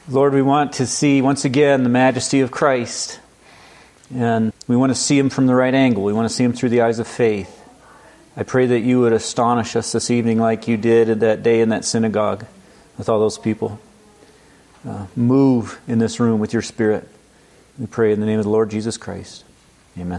Lord, we want to see once again the majesty of Christ. And we want to see Him from the right angle. We want to see Him through the eyes of faith. I pray that you would astonish us this evening like you did that day in that synagogue with all those people. Move in this room with your Spirit. We pray in the name of the Lord Jesus Christ. Amen.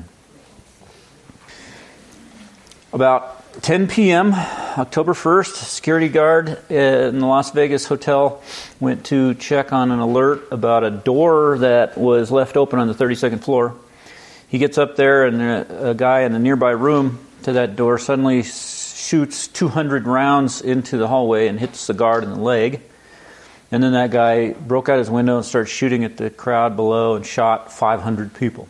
About 10 p.m., October 1st, security guard in the Las Vegas hotel went to check on an alert about a door that was left open on the 32nd floor. He gets up there and a guy in a nearby room to that door suddenly shoots 200 rounds into the hallway and hits the guard in the leg. And then that guy broke out his window and started shooting at the crowd below and shot 500 people.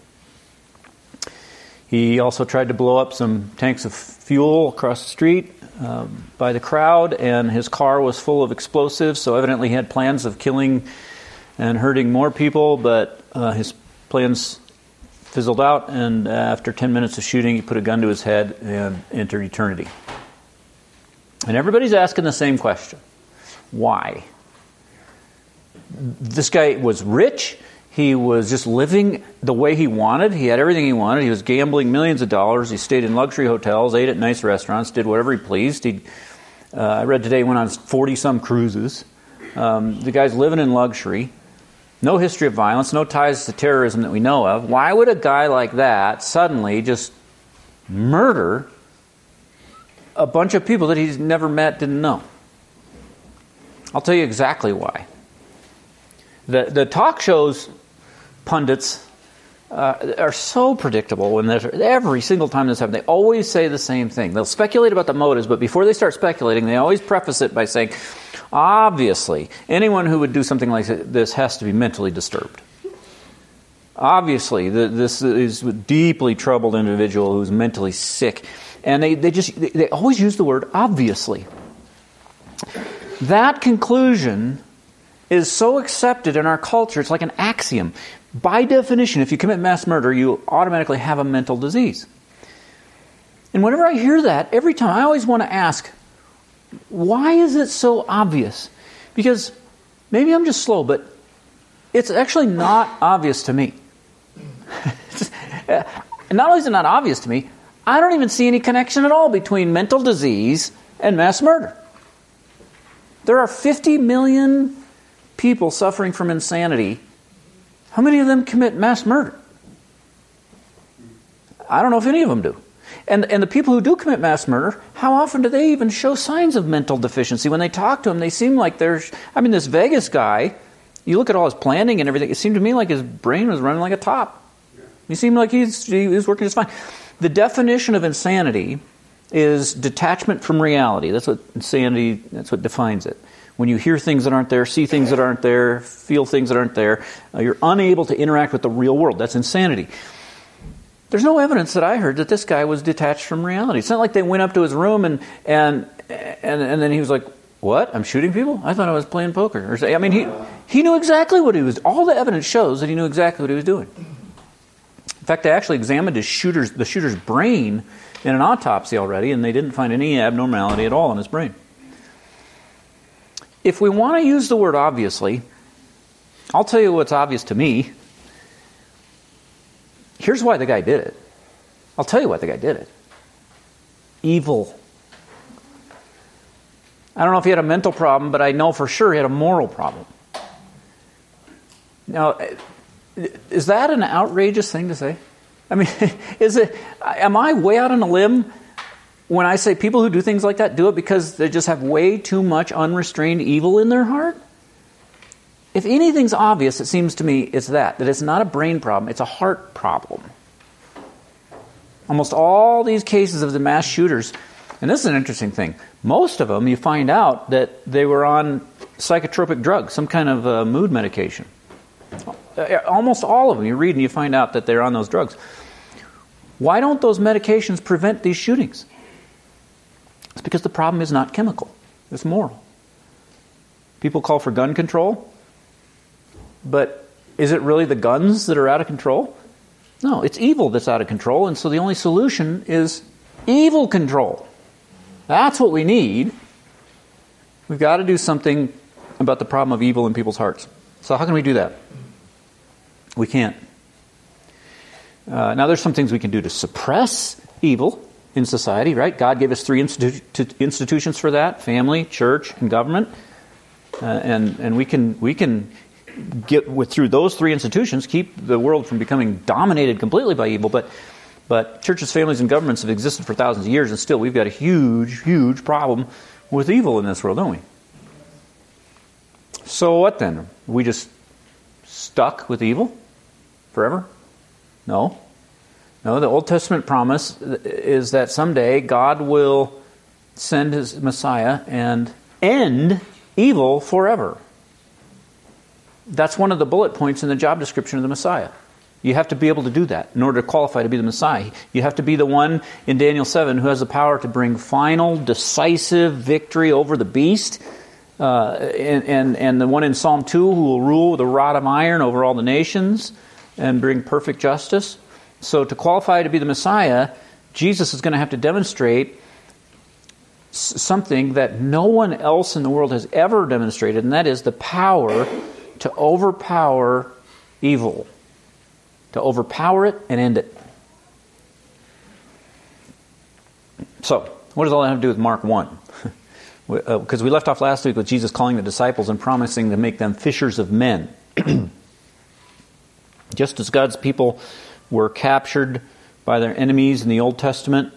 He also tried to blow up some tanks of fuel across the street by the crowd, and his car was full of explosives, so evidently he had plans of killing and hurting more people, but his plans fizzled out, and after 10 minutes of shooting, he put a gun to his head and entered eternity. And everybody's asking the same question. Why? This guy was rich. He was just living the way he wanted. He had everything he wanted. He was gambling millions of dollars. He stayed in luxury hotels, ate at nice restaurants, did whatever he pleased. I read today he went on 40-some cruises. The guy's living in luxury. No history of violence, no ties to terrorism that we know of. Why would a guy like that suddenly just murder a bunch of people that he's never met, didn't know? I'll tell you exactly why. The talk shows pundits are so predictable when every single time this happens. They always say the same thing. They'll speculate about the motives, but before they start speculating, they always preface it by saying, obviously, anyone who would do something like this has to be mentally disturbed. Obviously, this is a deeply troubled individual who's mentally sick. And they always use the word obviously. That conclusion is so accepted in our culture, it's like an axiom. By definition, if you commit mass murder, you automatically have a mental disease. And whenever I hear that, every time I always want to ask, why is it so obvious? Because maybe I'm just slow, but it's actually not obvious to me. Not only is it not obvious to me, I don't even see any connection at all between mental disease and mass murder. There are 50 million people suffering from insanity. How many of them commit mass murder? I don't know if any of them do. And the people who do commit mass murder, how often do they even show signs of mental deficiency? When they talk to them, they seem like this Vegas guy, you look at all his planning and everything, it seemed to me like his brain was running like a top. He seemed like he was working just fine. The definition of insanity is detachment from reality. That's what defines it. When you hear things that aren't there, see things that aren't there, feel things that aren't there, you're unable to interact with the real world. That's insanity. There's no evidence that I heard that this guy was detached from reality. It's not like they went up to his room and then he was like, "What? I'm shooting people? I thought I was playing poker." He knew exactly what he was. All the evidence shows that he knew exactly what he was doing. In fact, they actually examined the shooter's brain in an autopsy already, and they didn't find any abnormality at all in his brain. If we want to use the word obviously, I'll tell you what's obvious to me. Here's why the guy did it. I'll tell you why the guy did it. Evil. I don't know if he had a mental problem, but I know for sure he had a moral problem. Now, is that an outrageous thing to say? I mean, am I way out on a limb when I say people who do things like that do it because they just have way too much unrestrained evil in their heart? If anything's obvious, it seems to me it's that it's not a brain problem, it's a heart problem. Almost all these cases of the mass shooters, and this is an interesting thing, most of them you find out that they were on psychotropic drugs, some kind of mood medication. Almost all of them, you read and you find out that they're on those drugs. Why don't those medications prevent these shootings? It's because the problem is not chemical, it's moral. People call for gun control, but is it really the guns that are out of control? No, it's evil that's out of control, and so the only solution is evil control. That's what we need. We've got to do something about the problem of evil in people's hearts. So how can we do that? We can't. Now there's some things we can do to suppress evil in society, right? God gave us three institutions for that: family, church, and government. And we can get through those three institutions, keep the world from becoming dominated completely by evil. But churches, families, and governments have existed for thousands of years, and still we've got a huge, huge problem with evil in this world, don't we? So what then? Are we just stuck with evil forever? No. No, the Old Testament promise is that someday God will send His Messiah and end evil forever. That's one of the bullet points in the job description of the Messiah. You have to be able to do that in order to qualify to be the Messiah. You have to be the one in Daniel 7 who has the power to bring final, decisive victory over the beast. And the one in Psalm 2 who will rule with a rod of iron over all the nations and bring perfect justice. So to qualify to be the Messiah, Jesus is going to have to demonstrate something that no one else in the world has ever demonstrated, and that is the power to overpower evil. To overpower it and end it. So, what does all that have to do with Mark 1? Because we left off last week with Jesus calling the disciples and promising to make them fishers of men. Just as God's people were captured by their enemies in the Old Testament,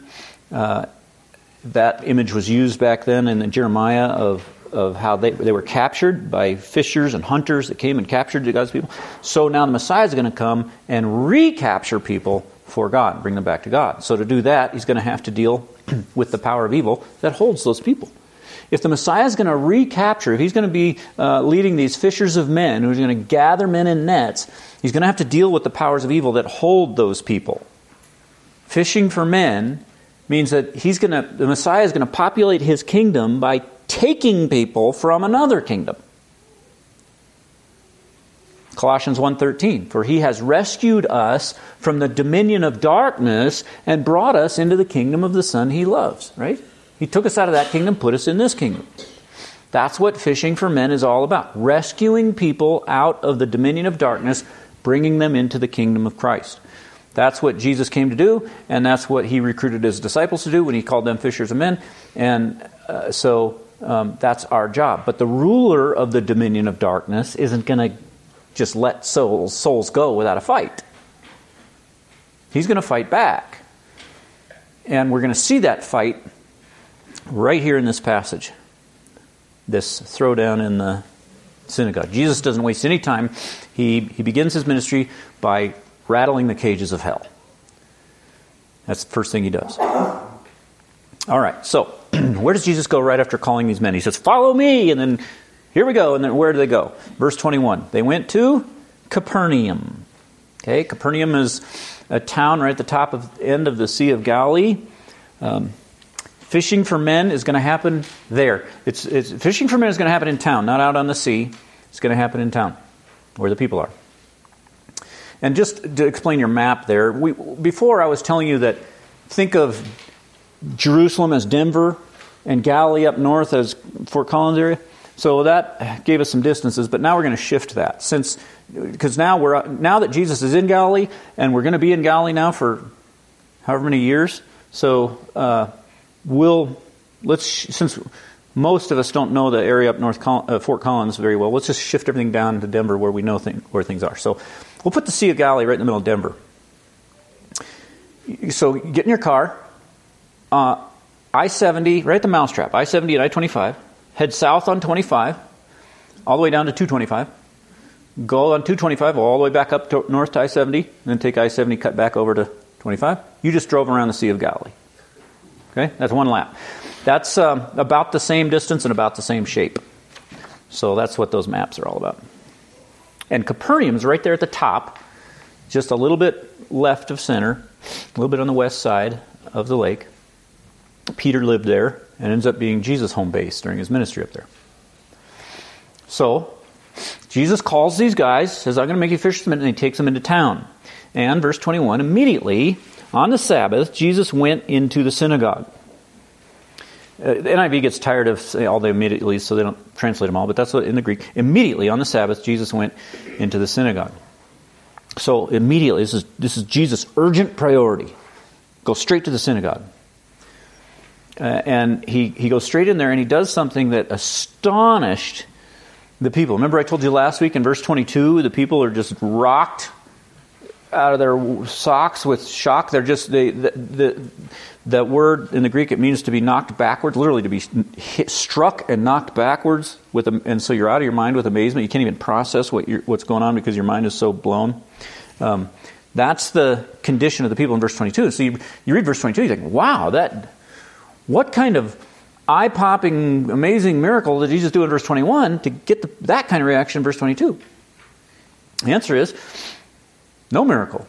that image was used back then in Jeremiah of how they were captured by fishers and hunters that came and captured God's people. So now the Messiah is going to come and recapture people for God, bring them back to God. So to do that, He's going to have to deal with the power of evil that holds those people. If the Messiah is going to recapture, if He's going to be leading these fishers of men, who's going to gather men in nets, He's going to have to deal with the powers of evil that hold those people. Fishing for men means that the Messiah is going to populate His kingdom by taking people from another kingdom. Colossians 1:13, for He has rescued us from the dominion of darkness and brought us into the kingdom of the Son He loves, right? He took us out of that kingdom, put us in this kingdom. That's what fishing for men is all about. Rescuing people out of the dominion of darkness, bringing them into the kingdom of Christ. That's what Jesus came to do, and that's what He recruited His disciples to do when He called them fishers of men. And so that's our job. But the ruler of the dominion of darkness isn't going to just let souls go without a fight. He's going to fight back. And we're going to see that fight right here in this passage. This throwdown in the synagogue. Jesus doesn't waste any time. He begins His ministry by rattling the cages of hell. That's the first thing He does. All right, so where does Jesus go right after calling these men? He says, follow me, and then here we go. And then where do they go? Verse 21. They went to Capernaum. Okay, Capernaum is a town right at the top of the end of the Sea of Galilee. Fishing for men is going to happen there. Fishing for men is going to happen in town, not out on the sea. It's going to happen in town, where the people are. And just to explain your map there, before I was telling you that think of Jerusalem as Denver and Galilee up north as Fort Collins area. So that gave us some distances, but now we're going to shift that because now that Jesus is in Galilee and we're going to be in Galilee now for however many years. So since most of us don't know the area up north, Fort Collins very well, let's just shift everything down to Denver where we know where things are. So we'll put the Sea of Galilee right in the middle of Denver. So get in your car. I-70, right at the mousetrap, I-70 and I-25. Head south on 25, all the way down to 225. Go on 225 all the way back up to north to I-70, and then take I-70, cut back over to 25. You just drove around the Sea of Galilee. Okay, that's one lap. That's about the same distance and about the same shape. So that's what those maps are all about. And Capernaum is right there at the top, just a little bit left of center, a little bit on the west side of the lake. Peter lived there and ends up being Jesus' home base during His ministry up there. So, Jesus calls these guys, says, I'm going to make you fishermen, and He takes them into town. And, verse 21, immediately, on the Sabbath, Jesus went into the synagogue. The NIV gets tired of saying all the immediately, so they don't translate them all, but that's what in the Greek. Immediately on the Sabbath, Jesus went into the synagogue. So immediately, this is Jesus' urgent priority. Go straight to the synagogue. And he goes straight in there and he does something that astonished the people. Remember I told you last week in verse 22, the people are just rocked out of their socks with shock. They're just, that word in the Greek, it means to be knocked backwards, literally to be struck and knocked backwards. And so you're out of your mind with amazement. You can't even process what's going on because your mind is so blown. That's the condition of the people in verse 22. So you read verse 22, you think, wow, what kind of eye-popping, amazing miracle did Jesus do in verse 21 to get that kind of reaction in verse 22? The answer is, no miracle.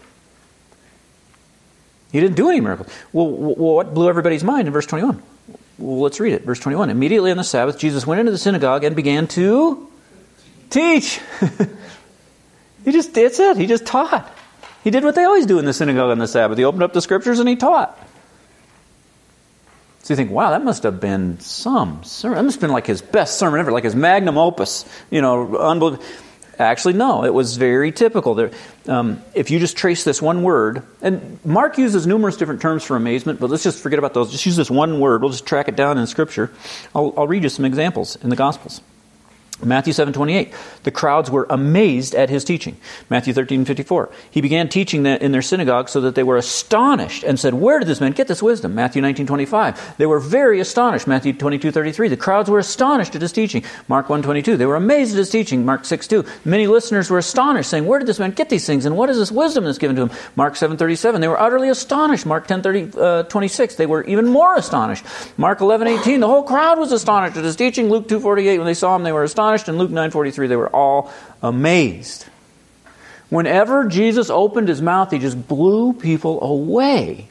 He didn't do any miracles. Well, what blew everybody's mind in verse 21? Well, let's read it. Verse 21. Immediately on the Sabbath, Jesus went into the synagogue and began to teach. That's it. He just taught. He did what they always do in the synagogue on the Sabbath. He opened up the scriptures and he taught. So you think, wow, that must have been some sermon. That must have been like his best sermon ever, like his magnum opus. Unbelievable. Actually, no. It was very typical. If you just trace this one word, and Mark uses numerous different terms for amazement, but let's just forget about those. Just use this one word. We'll just track it down in Scripture. I'll read you some examples in the Gospels. Matthew 7:28, the crowds were amazed at his teaching. Matthew 13:54, he began teaching in their synagogue so that they were astonished and said, where did this man get this wisdom? Matthew 19:25, they were very astonished. Matthew 22:33, the crowds were astonished at his teaching. Mark 1:22, they were amazed at his teaching. Mark 6:2, many listeners were astonished, saying, where did this man get these things and what is this wisdom that's given to him? Mark 7:37, they were utterly astonished. Mark 10:26, they were even more astonished. Mark 11:18, the whole crowd was astonished at his teaching. Luke 2:48, when they saw him, they were astonished. And Luke 9:43, they were all amazed. Whenever Jesus opened his mouth, he just blew people away.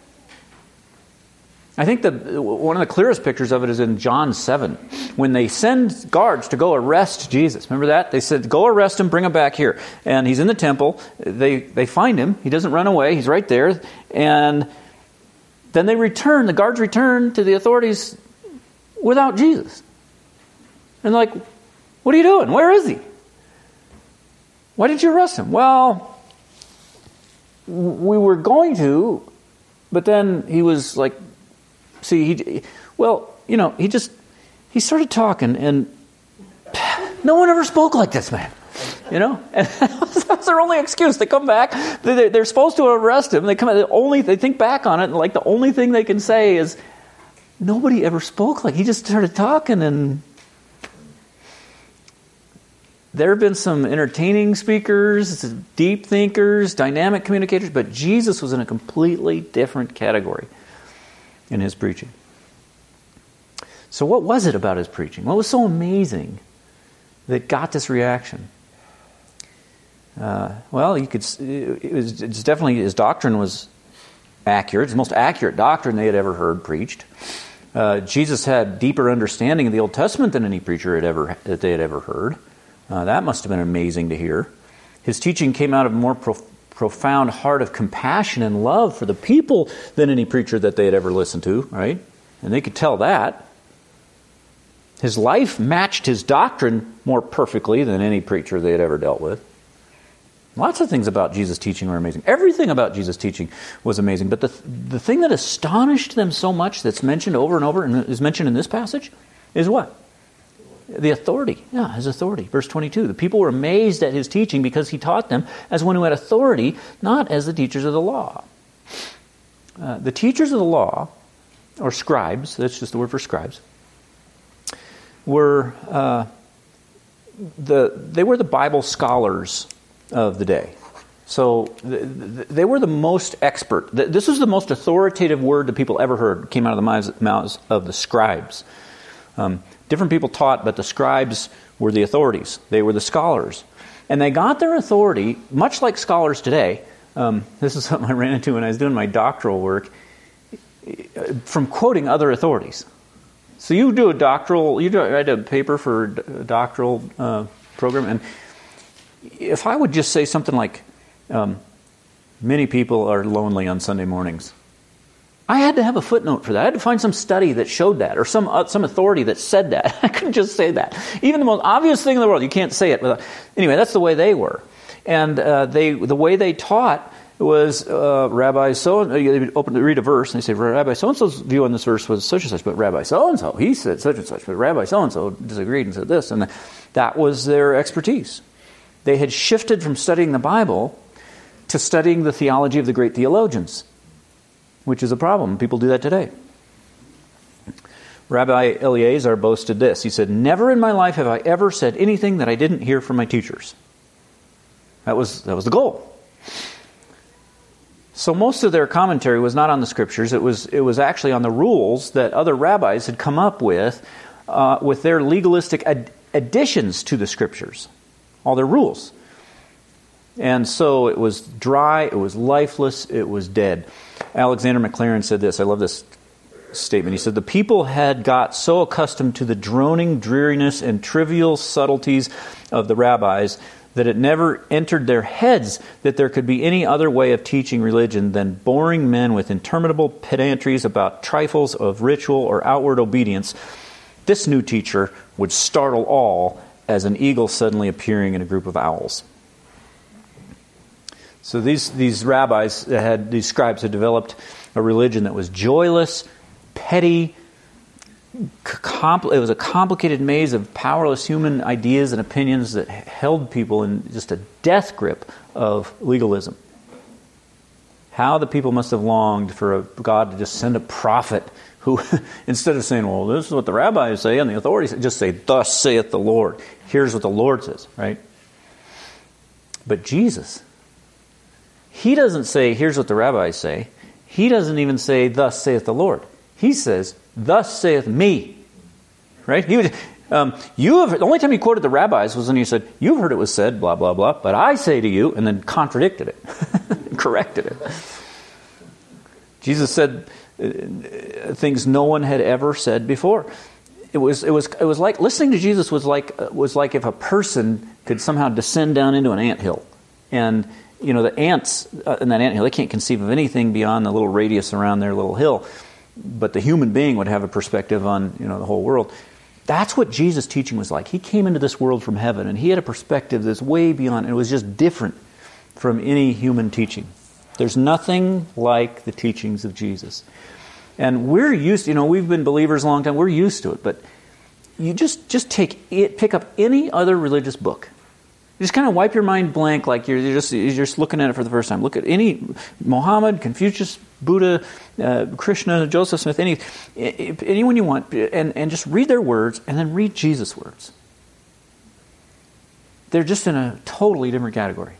I think one of the clearest pictures of it is in John 7, when they send guards to go arrest Jesus. Remember that? They said, go arrest him, bring him back here. And he's in the temple. They find him. He doesn't run away. He's right there. And then the guards return to the authorities without Jesus. And like, what are you doing? Where is he? Why did you arrest him? Well, we were going to, but then he was like, he started talking, and no one ever spoke like this man. And that's their only excuse. They come back, they're supposed to arrest him. They think back on it, and like the only thing they can say is, nobody ever spoke like he just started talking. And there have been some entertaining speakers, deep thinkers, dynamic communicators, but Jesus was in a completely different category in his preaching. So what was it about his preaching? What was so amazing that got this reaction? It's definitely his doctrine was accurate. It's the most accurate doctrine they had ever heard preached. Jesus had deeper understanding of the Old Testament than any preacher that they had ever heard. That must have been amazing to hear. His teaching came out of a more profound heart of compassion and love for the people than any preacher that they had ever listened to, right? And they could tell that. His life matched his doctrine more perfectly than any preacher they had ever dealt with. Lots of things about Jesus' teaching were amazing. Everything about Jesus' teaching was amazing. But the thing that astonished them so much, that's mentioned over and over and is mentioned in this passage, is what? The authority. Yeah, his authority. Verse 22. The people were amazed at his teaching because he taught them as one who had authority, not as the teachers of the law. The teachers of the law, or scribes, that's just the word for scribes, were the Bible scholars of the day. So they were the most expert. This was the most authoritative word that people ever heard. Came out of the mouths of the scribes. Different people taught, but the scribes were the authorities. They were the scholars. And they got their authority, much like scholars today. This is something I ran into when I was doing my doctoral work, from quoting other authorities. So you write a paper for a doctoral program, and if I would just say something like, many people are lonely on Sunday mornings, I had to have a footnote for that. I had to find some study that showed that, or some authority that said that. I couldn't just say that. Even the most obvious thing in the world, you can't say it without... Anyway, that's the way they were. And the way they taught was Rabbi so... You read a verse, and they say, Rabbi so-and-so's view on this verse was such and such, but Rabbi so-and-so, he said such and such, but Rabbi so-and-so disagreed and said this. And that was their expertise. They had shifted from studying the Bible to studying the theology of the great theologians, which is a problem. People do that today. Rabbi Eliezer boasted this. He said, "Never in my life have I ever said anything that I didn't hear from my teachers." That was the goal. So most of their commentary was not on the Scriptures. It was actually on the rules that other rabbis had come up with their legalistic additions to the Scriptures, all their rules. And so it was dry, it was lifeless, it was dead. Alexander Maclaren said this. I love this statement. He said, "The people had got so accustomed to the droning dreariness and trivial subtleties of the rabbis that it never entered their heads that there could be any other way of teaching religion than boring men with interminable pedantries about trifles of ritual or outward obedience. This new teacher would startle all as an eagle suddenly appearing in a group of owls." So these rabbis, these scribes had developed a religion that was joyless, petty. It was a complicated maze of powerless human ideas and opinions that held people in just a death grip of legalism. How the people must have longed for a God to just send a prophet who, instead of saying, well, this is what the rabbis say and the authorities say, just say, "Thus saith the Lord." Here's what the Lord says, right? But Jesus, He doesn't say, here's what the rabbis say. He doesn't even say, "Thus saith the Lord." He says, "Thus saith me." Right? The only time he quoted the rabbis was when he said, "You've heard it was said, blah, blah, blah, but I say to you," and then contradicted it, corrected it. Jesus said things no one had ever said before. It was like listening to Jesus was like if a person could somehow descend down into an anthill, and the ants in that anthill, they can't conceive of anything beyond the little radius around their little hill. But the human being would have a perspective on the whole world. That's what Jesus' teaching was like. He came into this world from heaven, and he had a perspective that's way beyond. It was just different from any human teaching. There's nothing like the teachings of Jesus. And we're used, we've been believers a long time. We're used to it. But you just pick up any other religious book. You just kind of wipe your mind blank, like you're just looking at it for the first time. Look at any Muhammad, Confucius, Buddha, Krishna, Joseph Smith, anyone you want, and just read their words, and then read Jesus' words. They're just in a totally different category.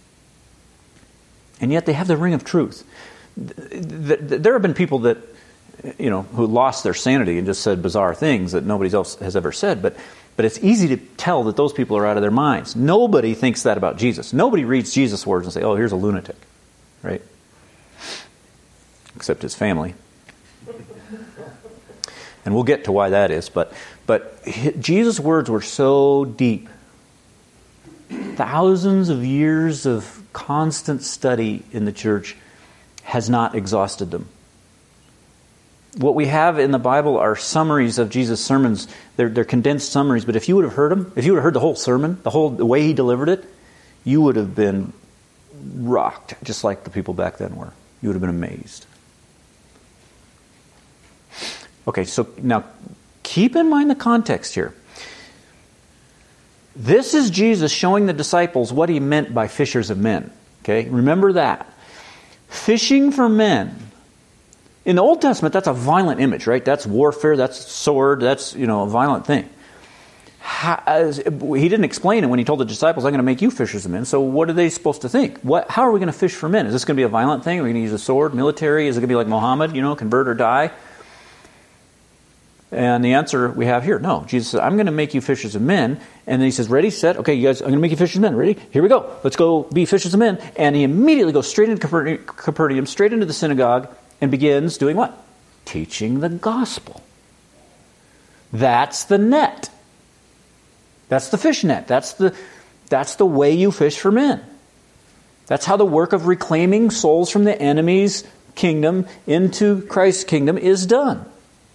And yet they have the ring of truth. There have been people that, who lost their sanity and just said bizarre things that nobody else has ever said, but it's easy to tell that those people are out of their minds. Nobody thinks that about Jesus. Nobody reads Jesus' words and say, "Oh, here's a lunatic," right? Except his family. And we'll get to why that is. But Jesus' words were so deep. Thousands of years of constant study in the church has not exhausted them. What we have in the Bible are summaries of Jesus' sermons. They're condensed summaries. But if you would have heard them, if you would have heard the whole sermon, the way he delivered it, you would have been rocked, just like the people back then were. You would have been amazed. Okay, so now keep in mind the context here. This is Jesus showing the disciples what he meant by fishers of men. Okay, remember that. Fishing for men. In the Old Testament, that's a violent image, right? That's warfare, that's sword, that's, a violent thing. He didn't explain it when he told the disciples, "I'm going to make you fishers of men." So what are they supposed to think? How are we going to fish for men? Is this going to be a violent thing? Are we going to use a sword, military? Is it going to be like Muhammad, convert or die? And the answer we have here, no. Jesus said, "I'm going to make you fishers of men." And then he says, "Ready, set, okay, you guys, I'm going to make you fishers of men. Ready? Here we go. Let's go be fishers of men." And he immediately goes straight into Capernaum, straight into the synagogue, and begins doing what? Teaching the gospel. That's the net. That's the fish net. That's the way you fish for men. That's how the work of reclaiming souls from the enemies kingdom into Christ's kingdom is done.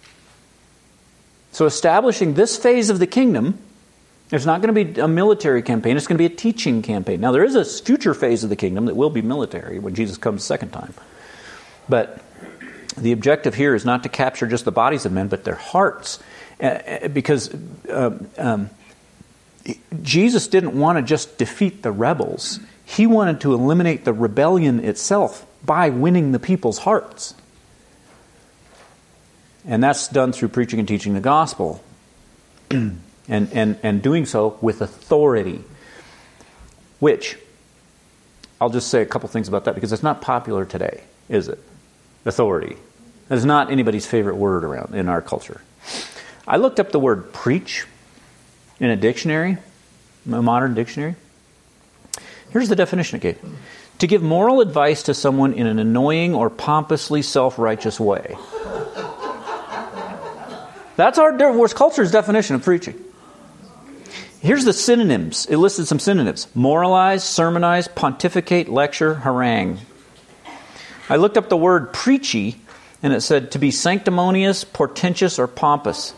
So establishing this phase of the kingdom, there's not going to be a military campaign, it's going to be a teaching campaign. Now there is a future phase of the kingdom that will be military when Jesus comes the second time. But the objective here is not to capture just the bodies of men, but their hearts. Because Jesus didn't want to just defeat the rebels. He wanted to eliminate the rebellion itself by winning the people's hearts. And that's done through preaching and teaching the gospel. and doing so with authority. Which, I'll just say a couple things about that because it's not popular today, is it? Authority. That's not anybody's favorite word around in our culture. I looked up the word preach in a dictionary, a modern dictionary. Here's the definition it gave. To give moral advice to someone in an annoying or pompously self-righteous way. That's our culture's definition of preaching. Here's the synonyms. It listed some synonyms. Moralize, sermonize, pontificate, lecture, harangue. I looked up the word preachy, and it said to be sanctimonious, portentous, or pompous.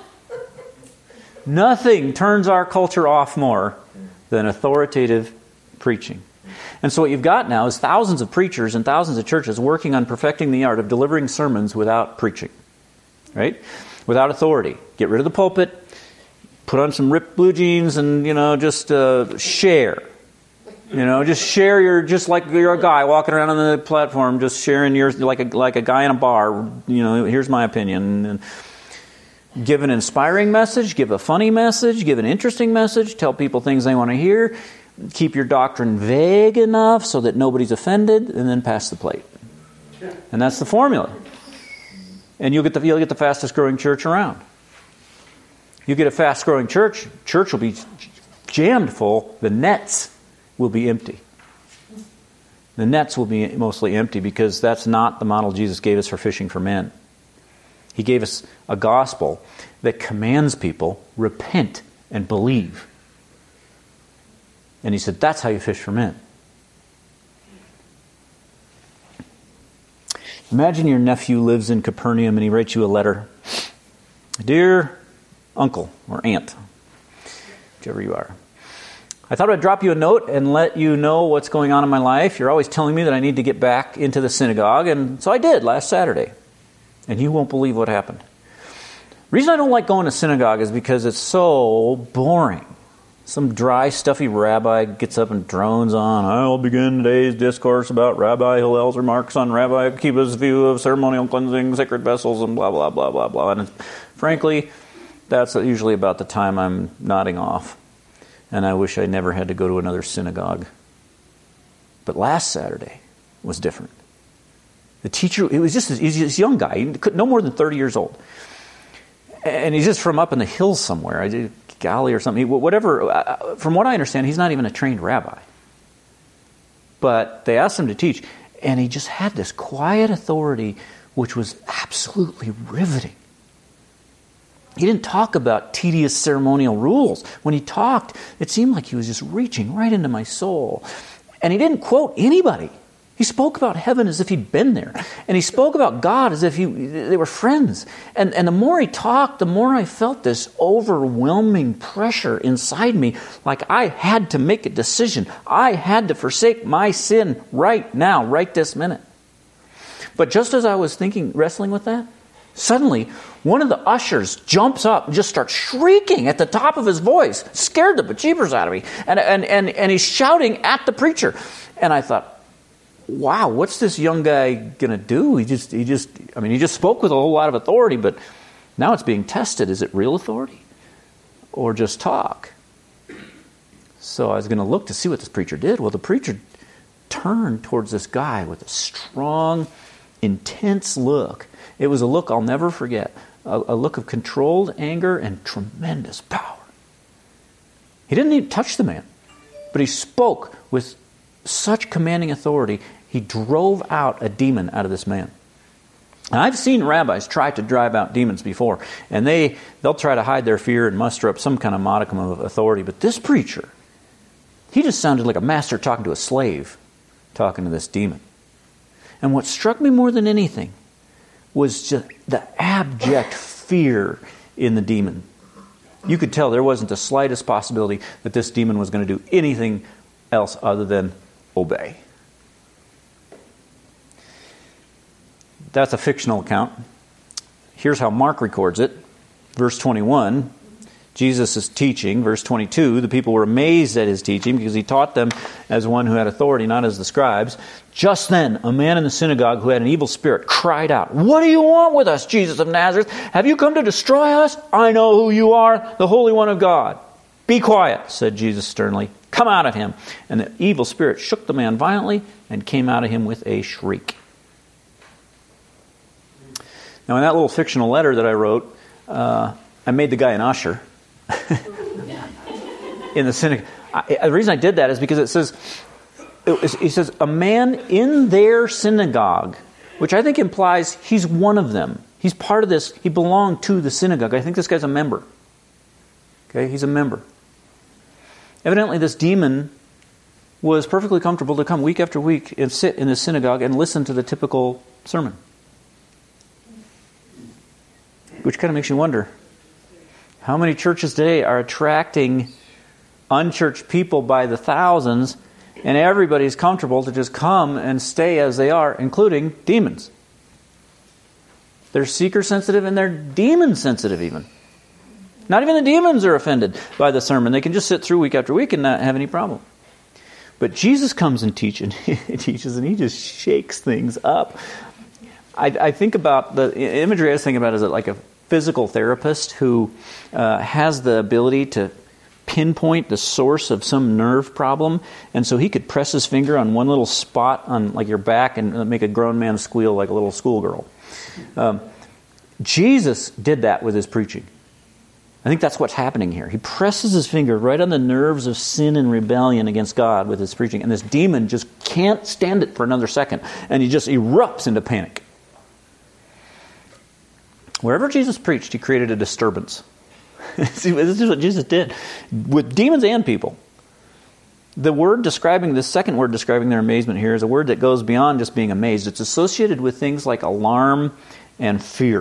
Nothing turns our culture off more than authoritative preaching. And so what you've got now is thousands of preachers and thousands of churches working on perfecting the art of delivering sermons without preaching. Right? Without authority. Get rid of the pulpit, put on some ripped blue jeans, and, just share. Just share just like you're a guy walking around on the platform, just sharing yours like a guy in a bar. Here's my opinion. And give an inspiring message, give a funny message, give an interesting message, tell people things they want to hear, keep your doctrine vague enough so that nobody's offended, and then pass the plate. And that's the formula. And you'll get the fastest growing church around. You get a fast growing church will be jammed full, the nets will be empty. The nets will be mostly empty because that's not the model Jesus gave us for fishing for men. He gave us a gospel that commands people, repent and believe. And he said, that's how you fish for men. Imagine your nephew lives in Capernaum and he writes you a letter. Dear uncle or aunt, whichever you are, I thought I'd drop you a note and let you know what's going on in my life. You're always telling me that I need to get back into the synagogue, and so I did last Saturday. And you won't believe what happened. The reason I don't like going to synagogue is because it's so boring. Some dry, stuffy rabbi gets up and drones on, I'll begin today's discourse about Rabbi Hillel's remarks on Rabbi Akiva's view of ceremonial cleansing, sacred vessels, and blah, blah, blah, blah, blah. And frankly, that's usually about the time I'm nodding off. And I wish I never had to go to another synagogue. But last Saturday was different. The teacher, he's this young guy, no more than 30 years old. And he's just from up in the hills somewhere, Galilee or something, whatever. From what I understand, he's not even a trained rabbi. But they asked him to teach, and he just had this quiet authority which was absolutely riveting. He didn't talk about tedious ceremonial rules. When he talked, it seemed like he was just reaching right into my soul. And he didn't quote anybody. He spoke about heaven as if he'd been there. And he spoke about God as if they were friends. And the more he talked, the more I felt this overwhelming pressure inside me. Like I had to make a decision. I had to forsake my sin right now, right this minute. But just as I was wrestling with that, suddenly one of the ushers jumps up and just starts shrieking at the top of his voice. Scared the bejeebers out of me. And he's shouting at the preacher. And I thought, wow, what's this young guy going to do? He just spoke with a whole lot of authority, but now it's being tested. Is it real authority or just talk? So I was going to look to see what this preacher did. Well, the preacher turned towards this guy with a strong, intense look. It was a look I'll never forget, a look of controlled anger and tremendous power. He didn't even touch the man, but he spoke with such commanding authority, he drove out a demon out of this man. And I've seen rabbis try to drive out demons before, and they'll try to hide their fear and muster up some kind of modicum of authority. But this preacher, he just sounded like a master talking to a slave, talking to this demon. And what struck me more than anything was just the abject fear in the demon. You could tell there wasn't the slightest possibility that this demon was going to do anything else other than obey. That's a fictional account. Here's how Mark records it. Verse 21, Jesus is teaching. Verse 22, the people were amazed at his teaching because he taught them as one who had authority, not as the scribes. Just then, a man in the synagogue who had an evil spirit cried out, "What do you want with us, Jesus of Nazareth? Have you come to destroy us? I know who you are, the Holy One of God." "Be quiet," said Jesus sternly. "Come out of him." And the evil spirit shook the man violently and came out of him with a shriek. Now, in that little fictional letter that I wrote, I made the guy an usher in the synagogue. The reason I did that is because it says, a man in their synagogue, which I think implies he's one of them. He's part of this. He belonged to the synagogue. I think this guy's a member. Okay, he's a member. Evidently, this demon was perfectly comfortable to come week after week and sit in the synagogue and listen to the typical sermon. Which kind of makes you wonder, how many churches today are attracting unchurched people by the thousands, and everybody's comfortable to just come and stay as they are, including demons. They're seeker-sensitive and they're demon-sensitive even. Not even the demons are offended by the sermon. They can just sit through week after week and not have any problem. But Jesus comes and teaches, and he just shakes things up. I think about the imagery I was thinking about is like a physical therapist who has the ability to pinpoint the source of some nerve problem, and so he could press his finger on one little spot on like your back and make a grown man squeal like a little schoolgirl. Jesus did that with his preaching. I think that's what's happening here. He presses his finger right on the nerves of sin and rebellion against God with his preaching, and this demon just can't stand it for another second, and he just erupts into panic. Wherever Jesus preached, he created a disturbance. See, this is what Jesus did with demons and people. The second word describing their amazement here is a word that goes beyond just being amazed. It's associated with things like alarm and fear.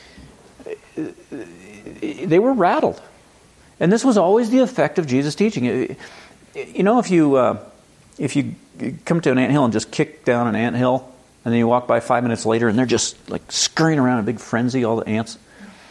They were rattled. And this was always the effect of Jesus' teaching. You know, if you come to an anthill and just kick down an anthill, and then you walk by 5 minutes later, and they're just like scurrying around in a big frenzy, all the ants.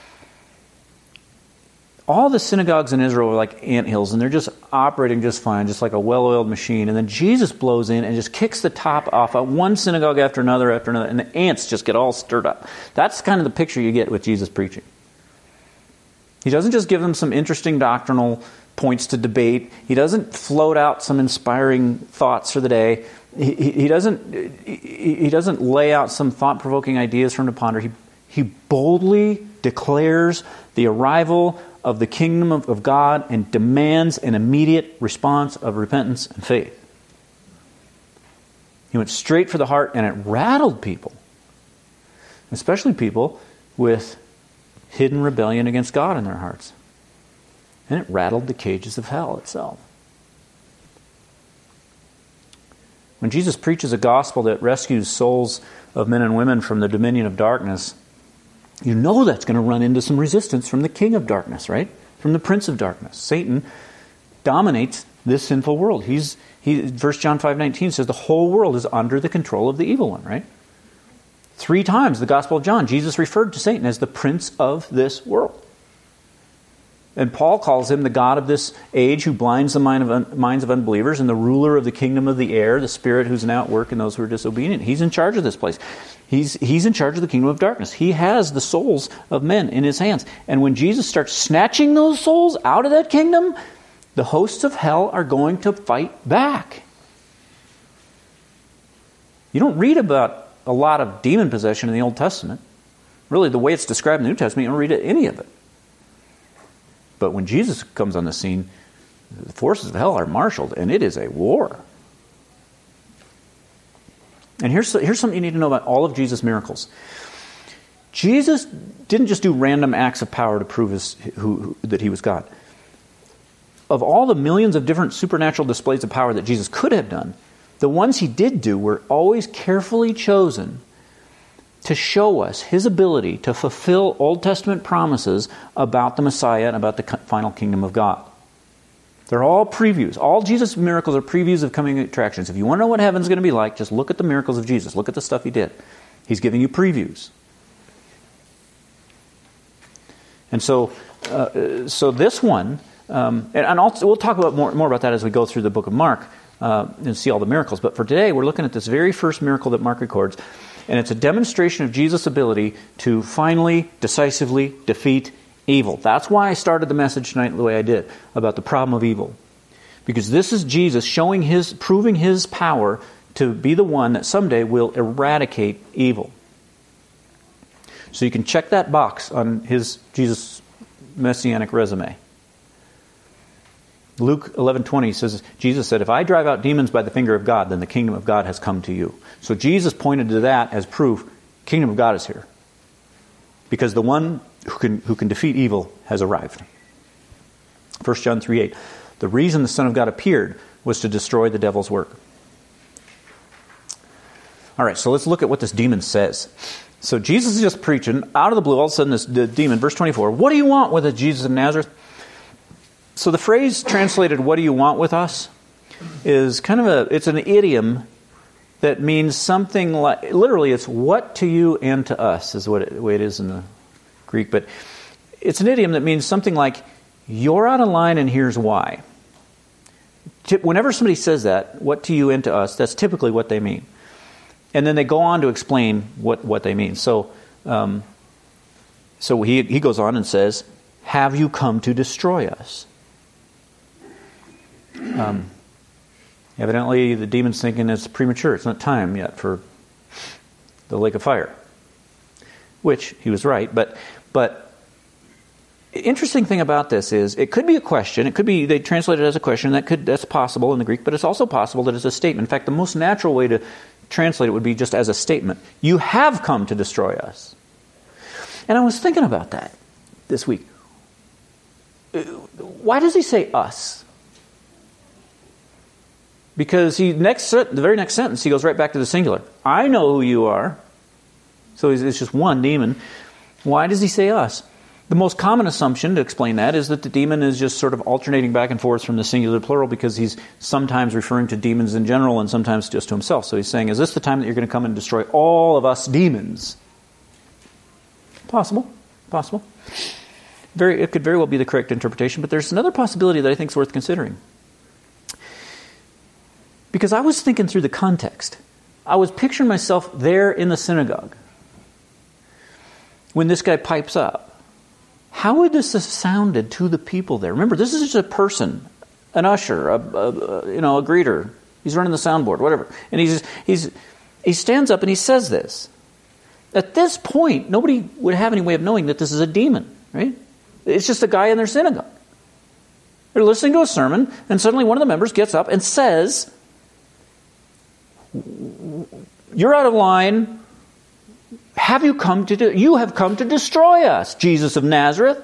All the synagogues in Israel are like anthills, and they're just operating just fine, just like a well-oiled machine. And then Jesus blows in and just kicks the top off of one synagogue after another, and the ants just get all stirred up. That's kind of the picture you get with Jesus preaching. He doesn't just give them some interesting doctrinal points to debate. He doesn't float out some inspiring thoughts for the day. He doesn't lay out some thought-provoking ideas for him to ponder. He boldly declares the arrival of the kingdom of God and demands an immediate response of repentance and faith. He went straight for the heart, and it rattled people, especially people with hidden rebellion against God in their hearts. And it rattled the cages of hell itself. When Jesus preaches a gospel that rescues souls of men and women from the dominion of darkness, you know that's going to run into some resistance from the king of darkness, right? From the prince of darkness. Satan dominates this sinful world. 1 John 5:19 says the whole world is under the control of the evil one, right? 3 times the Gospel of John, Jesus referred to Satan as the prince of this world. And Paul calls him the god of this age who blinds the minds of unbelievers and the ruler of the kingdom of the air, the spirit who's now at work in those who are disobedient. He's in charge of this place. He's in charge of the kingdom of darkness. He has the souls of men in his hands. And when Jesus starts snatching those souls out of that kingdom, the hosts of hell are going to fight back. You don't read about a lot of demon possession in the Old Testament. Really, the way it's described in the New Testament, you don't read any of it. But when Jesus comes on the scene, the forces of hell are marshaled, and it is a war. And here's something you need to know about all of Jesus' miracles. Jesus didn't just do random acts of power to prove that he was God. Of all the millions of different supernatural displays of power that Jesus could have done, the ones he did do were always carefully chosen to show us his ability to fulfill Old Testament promises about the Messiah and about the final kingdom of God. They're all previews. All Jesus' miracles are previews of coming attractions. If you want to know what heaven's going to be like, just look at the miracles of Jesus. Look at the stuff he did. He's giving you previews. And so this one, and we'll talk about more about that as we go through the book of Mark and see all the miracles. But for today, we're looking at this very first miracle that Mark records, and it's a demonstration of Jesus' ability to finally, decisively defeat evil. That's why I started the message tonight the way I did, about the problem of evil. Because this is Jesus proving his power to be the one that someday will eradicate evil. So you can check that box on Jesus' messianic resume. Luke 11:20 says, Jesus said, if I drive out demons by the finger of God, then the kingdom of God has come to you. So Jesus pointed to that as proof, kingdom of God is here. Because the one who can defeat evil has arrived. 1 John 3:8, the reason the Son of God appeared was to destroy the devil's work. All right, so let's look at what this demon says. So Jesus is just preaching. Out of the blue, all of a sudden, the demon, verse 24, what do you want with us, Jesus of Nazareth? So the phrase translated, what do you want with us, is it's an idiom that means something like, literally it's what to you and to us, is the way it is in the Greek. But it's an idiom that means something like, you're out of line and here's why. Whenever somebody says that, what to you and to us, that's typically what they mean. And then they go on to explain what they mean. So he goes on and says, have you come to destroy us? Evidently, the demon's thinking it's premature. It's not time yet for the lake of fire. Which, he was right. But interesting thing about this is, it could be a question. It could be, they translate it as a question. That's possible in the Greek. But it's also possible that it's a statement. In fact, the most natural way to translate it would be just as a statement. You have come to destroy us. And I was thinking about that this week. Why does he say us? Because the very next sentence, he goes right back to the singular. I know who you are. So it's just one demon. Why does he say us? The most common assumption to explain that is that the demon is just sort of alternating back and forth from the singular to plural, because he's sometimes referring to demons in general and sometimes just to himself. So he's saying, is this the time that you're going to come and destroy all of us demons? Possible. It could very well be the correct interpretation, but there's another possibility that I think is worth considering. Because I was thinking through the context. I was picturing myself there in the synagogue when this guy pipes up. How would this have sounded to the people there? Remember, this is just a person, an usher, a greeter. He's running the soundboard, whatever. And he stands up and he says this. At this point, nobody would have any way of knowing that this is a demon, right? It's just a guy in their synagogue. They're listening to a sermon, and suddenly one of the members gets up and says, you're out of line. You have come to destroy us, Jesus of Nazareth.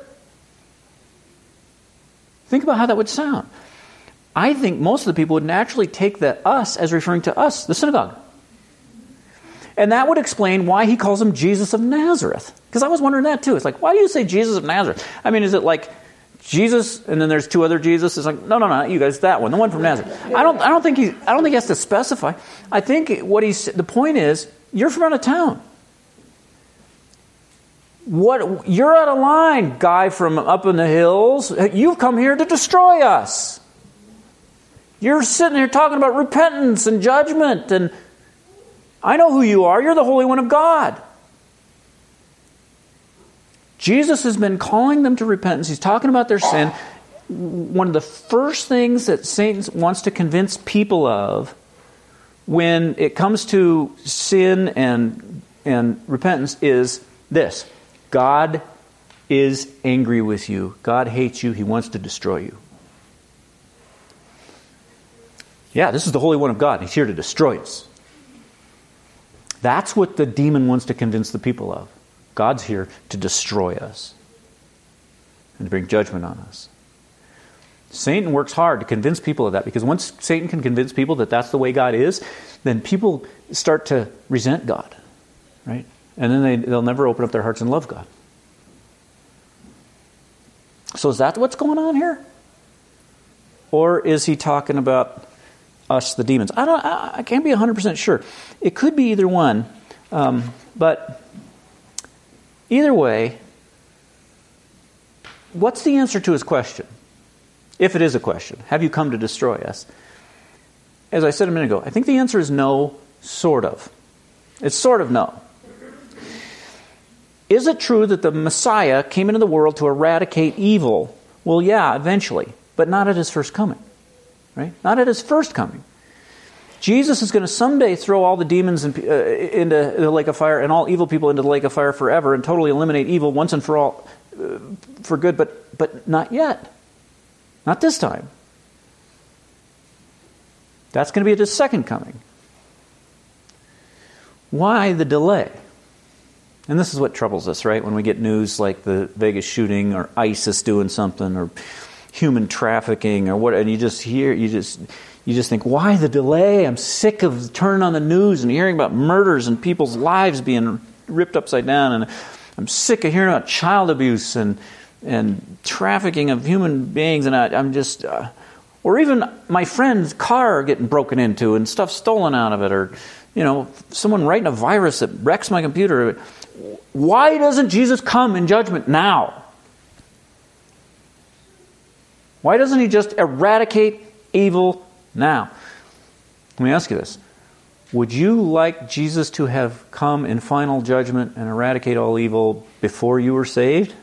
Think about how that would sound. I think most of the people would naturally take that us as referring to us, the synagogue. And that would explain why he calls him Jesus of Nazareth. Because I was wondering that too. It's like, why do you say Jesus of Nazareth? I mean, is it like Jesus and then there's two other Jesus? It's like, no, not you guys, that one, the one from Nazareth. I don't think he has to specify. I think the point is, you're from out of town. You're out of line, guy from up in the hills. You've come here to destroy us. You're sitting here talking about repentance and judgment, and I know who you are. You're the Holy One of God. Jesus has been calling them to repentance. He's talking about their sin. One of the first things that Satan wants to convince people of when it comes to sin and repentance is this: God is angry with you. God hates you. He wants to destroy you. Yeah, this is the Holy One of God. He's here to destroy us. That's what the demon wants to convince the people of. God's here to destroy us and to bring judgment on us. Satan works hard to convince people of that, because once Satan can convince people that that's the way God is, then people start to resent God, right? And then they'll never open up their hearts and love God. So is that what's going on here? Or is he talking about us, the demons? I can't be 100% sure. It could be either one. But either way, what's the answer to his question? If it is a question, have you come to destroy us? As I said a minute ago, I think the answer is no, sort of. It's sort of no. Is it true that the Messiah came into the world to eradicate evil? Well, yeah, eventually, but not at his first coming. Right? Not at his first coming. Jesus is going to someday throw all the demons into the lake of fire and all evil people into the lake of fire forever and totally eliminate evil once and for all for good, but not yet. Not this time. That's going to be at his second coming. Why the delay? And this is what troubles us, right? When we get news like the Vegas shooting or ISIS doing something or human trafficking or what, and you just think, why the delay? I'm sick of turning on the news and hearing about murders and people's lives being ripped upside down, and I'm sick of hearing about child abuse and trafficking of human beings, and I'm just, or even my friend's car getting broken into and stuff stolen out of it, or someone writing a virus that wrecks my computer. Why doesn't Jesus come in judgment now? Why doesn't he just eradicate evil now? Let me ask you this. Would you like Jesus to have come in final judgment and eradicate all evil before you were saved?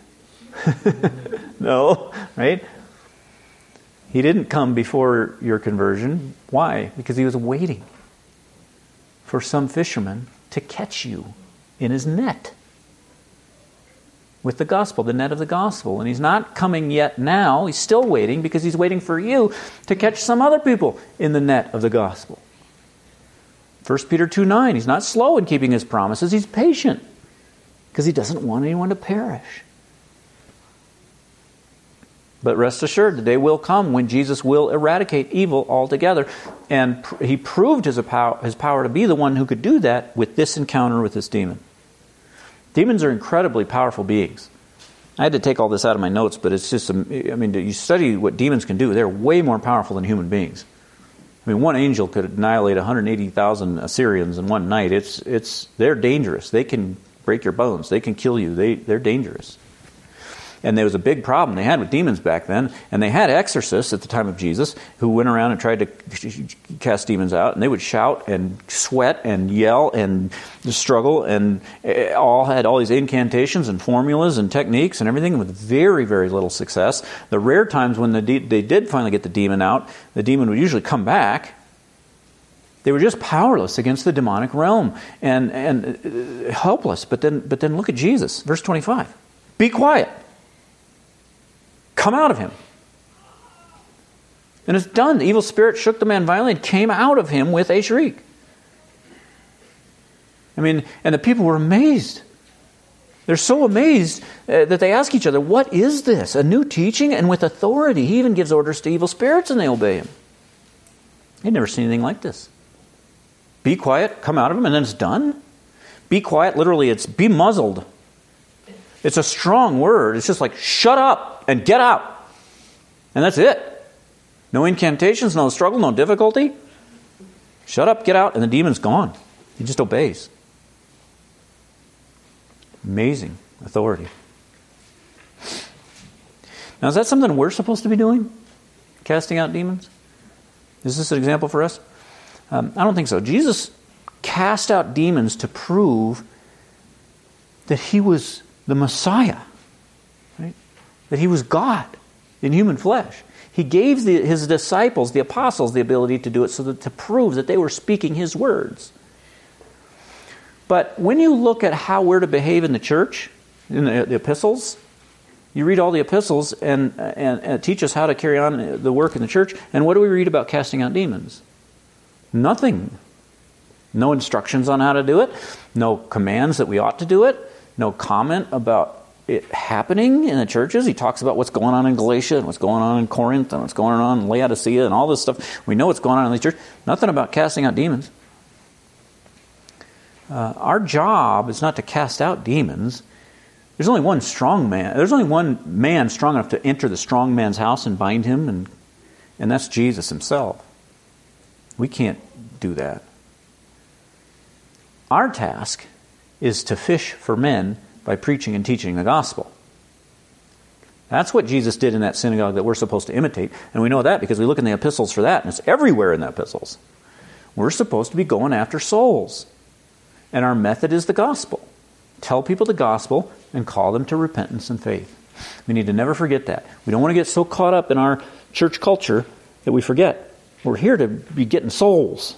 No, right? He didn't come before your conversion. Why? Because he was waiting for some fisherman to catch you in his net with the gospel, the net of the gospel. And he's not coming yet now. He's still waiting because he's waiting for you to catch some other people in the net of the gospel. 1 Peter 2:9, he's not slow in keeping his promises. He's patient because he doesn't want anyone to perish. But rest assured, the day will come when Jesus will eradicate evil altogether. And he proved his power to be the one who could do that with this encounter with this demon. Demons are incredibly powerful beings. I had to take all this out of my notes, but it's just, you study what demons can do. They're way more powerful than human beings. One angel could annihilate 180,000 Assyrians in one night. They're dangerous. They can break your bones. They can kill you. They're dangerous. And there was a big problem they had with demons back then. And they had exorcists at the time of Jesus who went around and tried to cast demons out. And they would shout and sweat and yell and struggle, and all had all these incantations and formulas and techniques and everything with very, very little success. The rare times when they did finally get the demon out, the demon would usually come back. They were just powerless against the demonic realm and helpless. But then look at Jesus, verse 25. Be quiet. Come out of him. And it's done. The evil spirit shook the man violently and came out of him with a shriek. And the people were amazed. They're so amazed that they ask each other, what is this? A new teaching and with authority. He even gives orders to evil spirits and they obey him. They'd never seen anything like this. Be quiet, come out of him, and then it's done. Be quiet, literally, it's be muzzled. It's a strong word. It's just like, shut up and get out. And that's it. No incantations, no struggle, no difficulty. Shut up, get out, and the demon's gone. He just obeys. Amazing authority. Now, is that something we're supposed to be doing? Casting out demons? Is this an example for us? I don't think so. Jesus cast out demons to prove that he was the Messiah, right? That he was God in human flesh. He gave his disciples, the apostles, the ability to do it to prove that they were speaking his words. But when you look at how we're to behave in the church, in the epistles, you read all the epistles and teach us how to carry on the work in the church, and what do we read about casting out demons? Nothing. No instructions on how to do it. No commands that we ought to do it. No comment about it happening in the churches. He talks about what's going on in Galatia and what's going on in Corinth and what's going on in Laodicea and all this stuff. We know what's going on in the church. Nothing about casting out demons. Our job is not to cast out demons. There's only one strong man. There's only one man strong enough to enter the strong man's house and bind him, and that's Jesus himself. We can't do that. Our task is to fish for men by preaching and teaching the gospel. That's what Jesus did in that synagogue that we're supposed to imitate. And we know that because we look in the epistles for that, and it's everywhere in the epistles. We're supposed to be going after souls. And our method is the gospel. Tell people the gospel and call them to repentance and faith. We need to never forget that. We don't want to get so caught up in our church culture that we forget. We're here to be getting souls.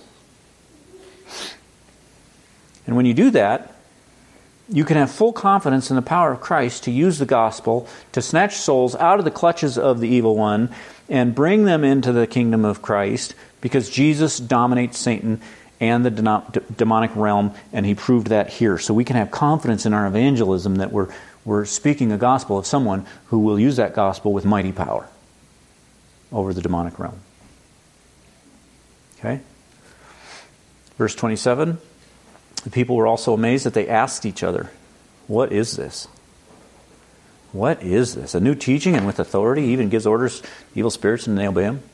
And when you do that, you can have full confidence in the power of Christ to use the gospel to snatch souls out of the clutches of the evil one and bring them into the kingdom of Christ, because Jesus dominates Satan and the demonic realm, and he proved that here. So we can have confidence in our evangelism that we're speaking a gospel of someone who will use that gospel with mighty power over the demonic realm. Okay? Verse 27, the people were also amazed that they asked each other, "What is this? What is this? A new teaching and with authority, he even gives orders to evil spirits and they obey him?"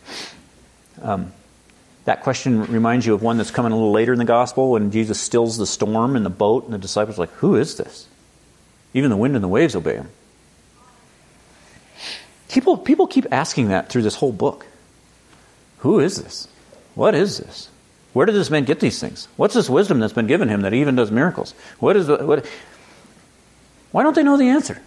That question reminds you of one that's coming a little later in the gospel when Jesus stills the storm in the boat and the disciples are like, "Who is this? Even the wind and the waves obey him." People keep asking that through this whole book. Who is this? What is this? Where did this man get these things? What's this wisdom that's been given him that he even does miracles? Why don't they know the answer?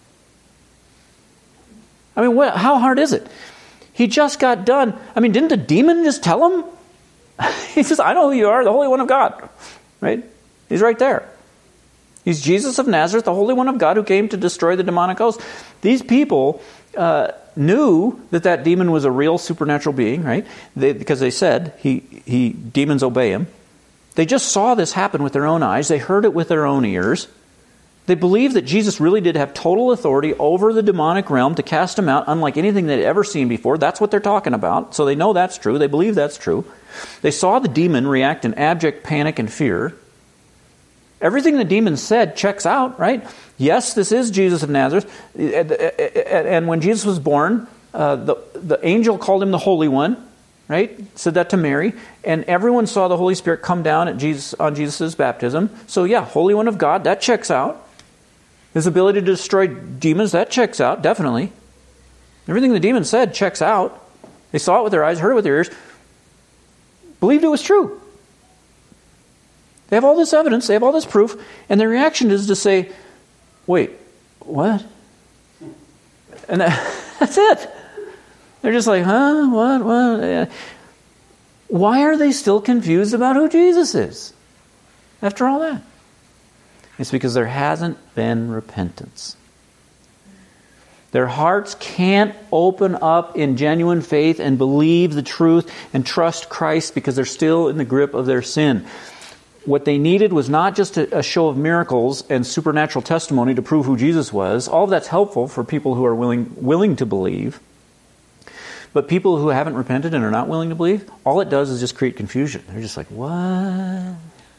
I mean, how hard is it? He just got done. I mean, didn't the demon just tell him? He says, "I know who you are, the Holy One of God." Right? He's right there. He's Jesus of Nazareth, the Holy One of God who came to destroy the demonic host. These people knew that demon was a real supernatural being, right? Because they said, demons obey him. They just saw this happen with their own eyes. They heard it with their own ears. They believed that Jesus really did have total authority over the demonic realm to cast them out, unlike anything they'd ever seen before. That's what they're talking about. So they know that's true. They believe that's true. They saw the demon react in abject panic and fear. Everything the demon said checks out, right? Yes, this is Jesus of Nazareth. And when Jesus was born, the angel called him the Holy One, right? Said that to Mary. And everyone saw the Holy Spirit come down on Jesus' baptism. So yeah, Holy One of God, that checks out. His ability to destroy demons, that checks out, definitely. Everything the demon said checks out. They saw it with their eyes, heard it with their ears, believed it was true. They have all this evidence, they have all this proof, and their reaction is to say, "Wait, what?" And that's it. They're just like, "Huh? What? Why are they still confused about who Jesus is after all that? It's because there hasn't been repentance. Their hearts can't open up in genuine faith and believe the truth and trust Christ because they're still in the grip of their sin. What they needed was not just a show of miracles and supernatural testimony to prove who Jesus was. All of that's helpful for people who are willing to believe. But people who haven't repented and are not willing to believe, all it does is just create confusion. They're just like, "What?"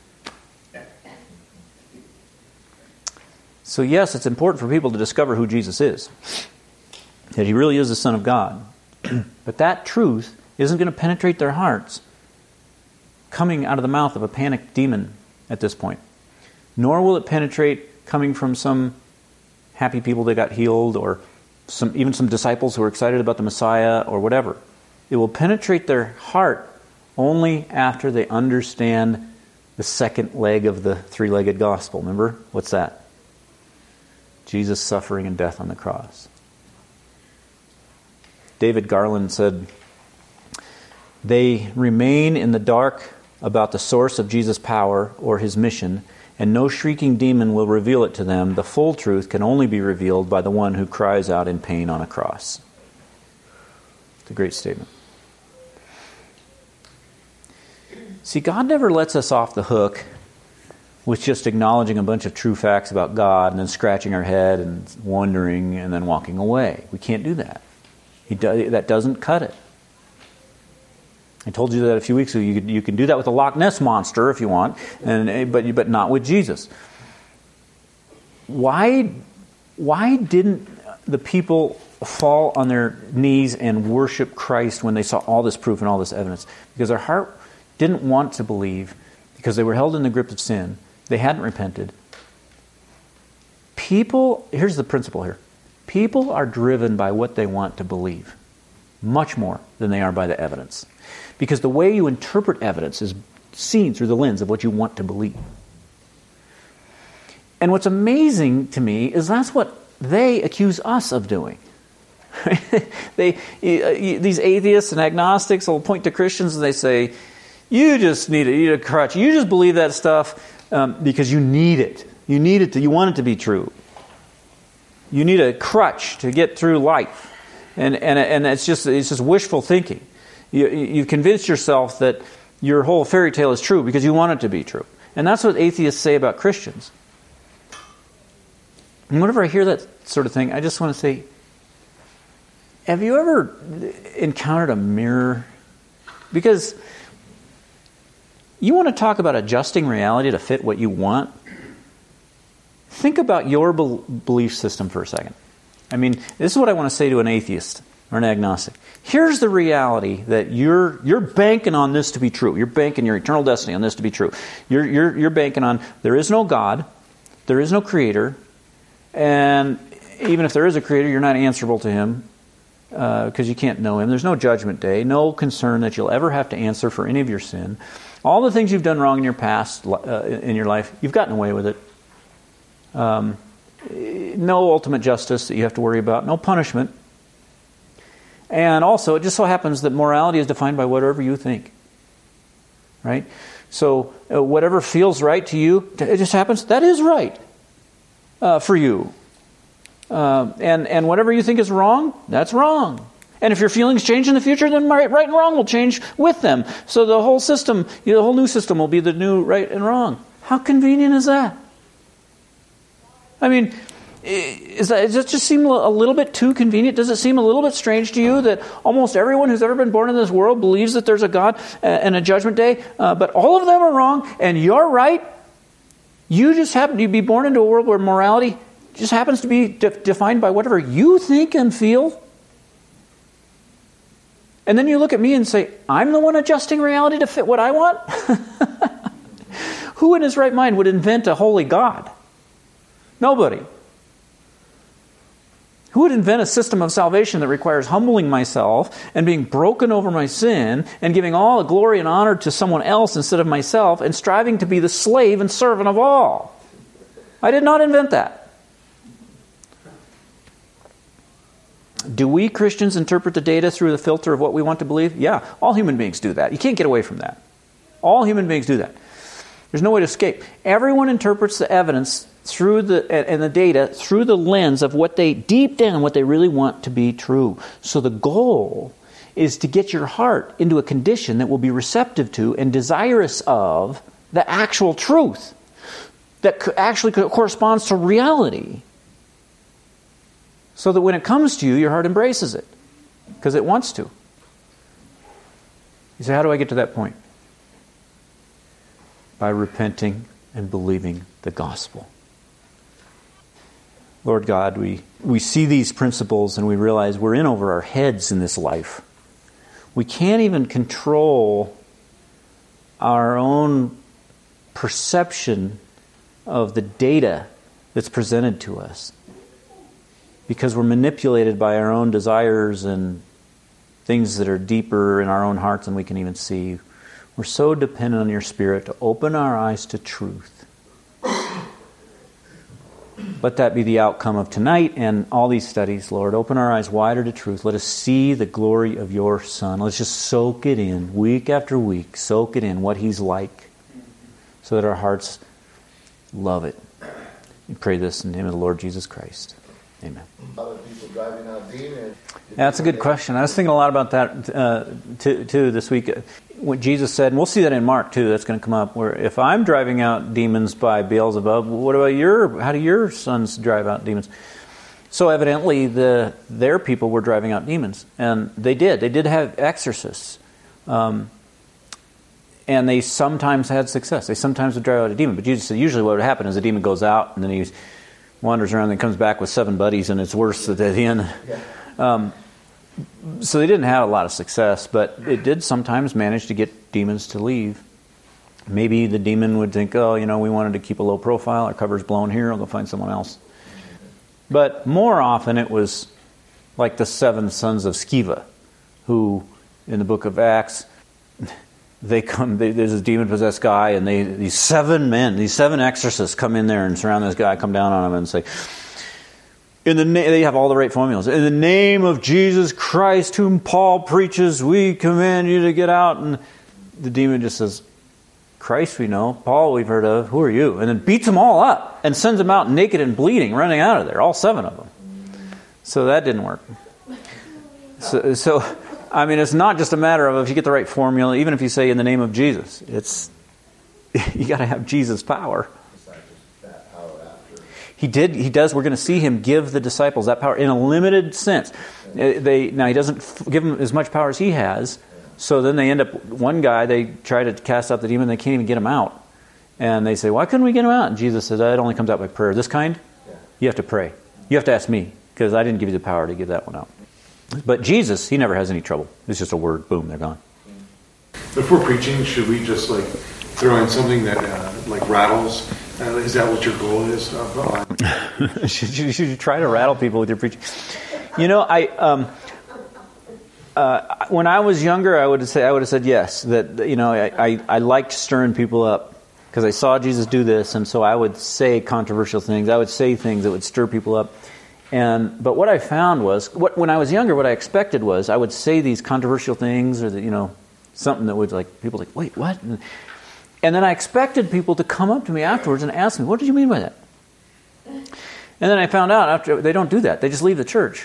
So yes, it's important for people to discover who Jesus is. That he really is the Son of God. But that truth isn't going to penetrate their hearts coming out of the mouth of a panicked demon at this point. Nor will it penetrate coming from some happy people that got healed or even some disciples who are excited about the Messiah or whatever. It will penetrate their heart only after they understand the second leg of the three-legged gospel. Remember? What's that? Jesus' suffering and death on the cross. David Garland said, "They remain in the dark about the source of Jesus' power or his mission, and no shrieking demon will reveal it to them. The full truth can only be revealed by the one who cries out in pain on a cross." It's a great statement. See, God never lets us off the hook with just acknowledging a bunch of true facts about God and then scratching our head and wondering and then walking away. We can't do that. That doesn't cut it. I told you that a few weeks ago. You can do that with the Loch Ness Monster if you want, but not with Jesus. Why didn't the people fall on their knees and worship Christ when they saw all this proof and all this evidence? Because their heart didn't want to believe, because they were held in the grip of sin. They hadn't repented. Here's the principle here. People are driven by what they want to believe, much more than they are by the evidence. Because the way you interpret evidence is seen through the lens of what you want to believe. And what's amazing to me is that's what they accuse us of doing. These atheists and agnostics will point to Christians and they say, you just need a crutch. You just believe that stuff because you need it. You want it to be true. You need a crutch to get through life. And it's just wishful thinking. You've convinced yourself that your whole fairy tale is true because you want it to be true. And that's what atheists say about Christians. And whenever I hear that sort of thing, I just want to say, have you ever encountered a mirror? Because you want to talk about adjusting reality to fit what you want? Think about your belief system for a second. I mean, this is what I want to say to an atheist or an agnostic. Here's the reality that you're banking on this to be true. You're banking your eternal destiny on this to be true. You're banking on there is no God, there is no creator, and even if there is a creator, you're not answerable to him because you can't know him. There's no judgment day, no concern that you'll ever have to answer for any of your sin. All the things you've done wrong in your past, in your life, you've gotten away with it. No ultimate justice that you have to worry about, no punishment. And also, it just so happens that morality is defined by whatever you think. Right? So, whatever feels right to you, it just happens, that is right for you. And whatever you think is wrong, that's wrong. And if your feelings change in the future, then right and wrong will change with them. So the whole system, the whole new system will be the new right and wrong. How convenient is that? I mean, does it just seem a little bit too convenient? Does it seem a little bit strange to you that almost everyone who's ever been born in this world believes that there's a God and a judgment day, but all of them are wrong and you're right? You just happen to be born into a world where morality just happens to be defined by whatever you think and feel? And then you look at me and say, I'm the one adjusting reality to fit what I want? Who in his right mind would invent a holy God? Nobody. Who would invent a system of salvation that requires humbling myself and being broken over my sin and giving all the glory and honor to someone else instead of myself and striving to be the slave and servant of all? I did not invent that. Do we Christians interpret the data through the filter of what we want to believe? Yeah, all human beings do that. You can't get away from that. All human beings do that. There's no way to escape. Everyone interprets the evidence through the data through the lens of what they deep down what they really want to be true. So the goal is to get your heart into a condition that will be receptive to and desirous of the actual truth that actually corresponds to reality. So that when it comes to you, your heart embraces it. Because it wants to. You say, how do I get to that point? By repenting and believing the gospel. Lord God, we see these principles and we realize we're in over our heads in this life. We can't even control our own perception of the data that's presented to us. Because we're manipulated by our own desires and things that are deeper in our own hearts than we can even see. We're so dependent on your Spirit to open our eyes to truth. Let that be the outcome of tonight and all these studies, Lord. Open our eyes wider to truth. Let us see the glory of your Son. Let's just soak it in, week after week. Soak it in, what He's like, so that our hearts love it. We pray this in the name of the Lord Jesus Christ. Amen. Driving out demons. Yeah, that's a good question. I was thinking a lot about that too this week. what Jesus said, and we'll see that in Mark too, that's going to come up, where if I'm driving out demons by Beelzebub, what about how do your sons drive out demons? So evidently their people were driving out demons, and they did have exorcists, and they sometimes had success. They sometimes would drive out a demon, but Jesus said usually what would happen is the demon goes out, and then he wanders around and comes back with 7 buddies, and it's worse at the end. So they didn't have a lot of success, but it did sometimes manage to get demons to leave. Maybe the demon would think, we wanted to keep a low profile, our cover's blown here, I'll go find someone else. But more often it was like the 7 sons of Sceva, who in the book of Acts, there's a demon-possessed guy, and these 7 exorcists come in there and surround this guy, come down on him and say, they have all the right formulas. In the name of Jesus Christ, whom Paul preaches, we command you to get out. And the demon just says, Christ we know, Paul we've heard of, who are you? And then beats them all up and sends them out naked and bleeding, running out of there, all 7 of them. So that didn't work. So it's not just a matter of if you get the right formula, even if you say in the name of Jesus. You got to have Jesus' power. He does. We're going to see him give the disciples that power in a limited sense. Now he doesn't give them as much power as he has. So then they end up, one guy, they try to cast out the demon, they can't even get him out. And they say, why couldn't we get him out? And Jesus says, it only comes out by prayer. This kind, you have to pray. You have to ask me, because I didn't give you the power to get that one out. But Jesus, he never has any trouble. It's just a word, boom, they're gone. If we're preaching, should we just throw in something that rattles? Is that what your goal is? Should you try to rattle people with your preaching? When I was younger, I would have said yes. That I liked stirring people up because I saw Jesus do this, and so I would say controversial things. I would say things that would stir people up. But what I found was, when I was younger, what I expected was I would say these controversial things, or something that would people wait, what? And then I expected people to come up to me afterwards and ask me, what did you mean by that? And then I found out after they don't do that. They just leave the church.